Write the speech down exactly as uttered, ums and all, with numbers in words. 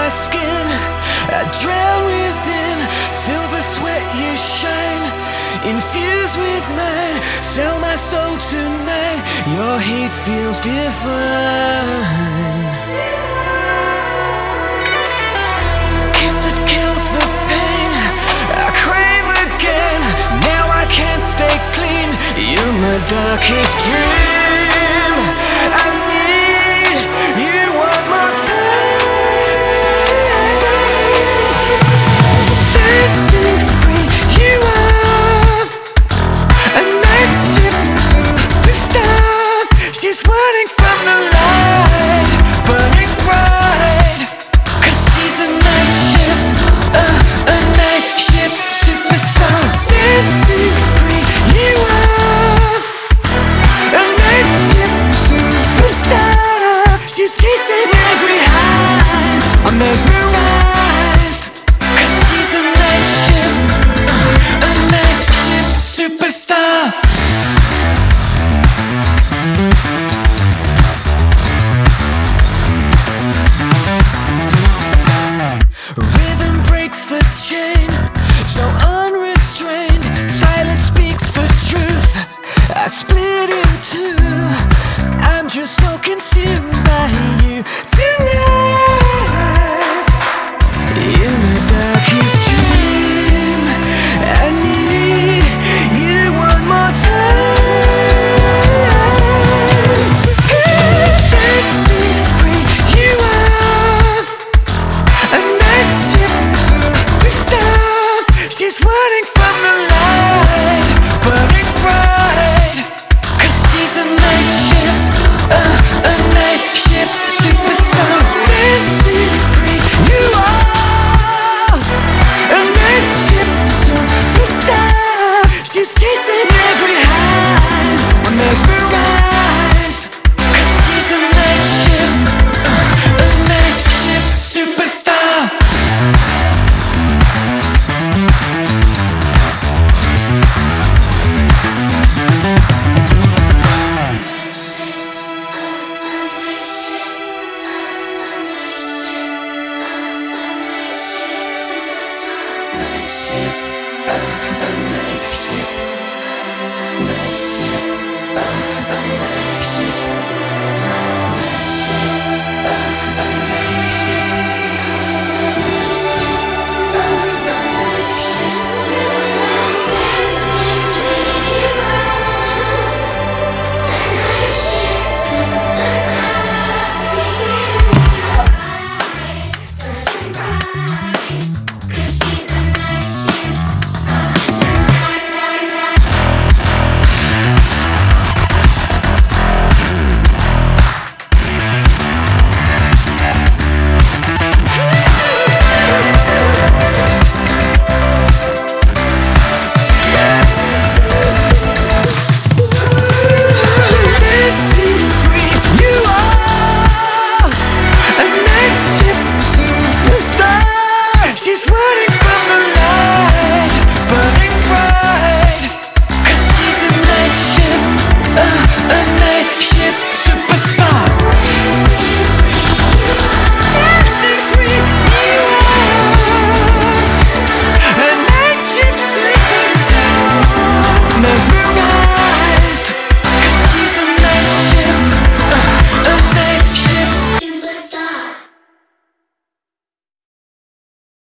my skin, I drown within. Silver sweat you shine, infused with mine. Sell my soul tonight, your heat feels divine. Kiss that kills the pain, I crave again. Now I can't stay clean, you're my darkest dream. I need you one more time. Let's set free, you are a night shift superstar. She's running from the light, burning bright, 'cause she's a night shift, uh, a night shift superstar. Let's set free, you are a night shift superstar. She's chasing every high, I'm mesmerized, 'cause she's a night shift, a night shift superstar. Rhythm breaks the chain, so unrestrained. Silence speaks the truth, I split in two. I'm just so consumed by you tonight.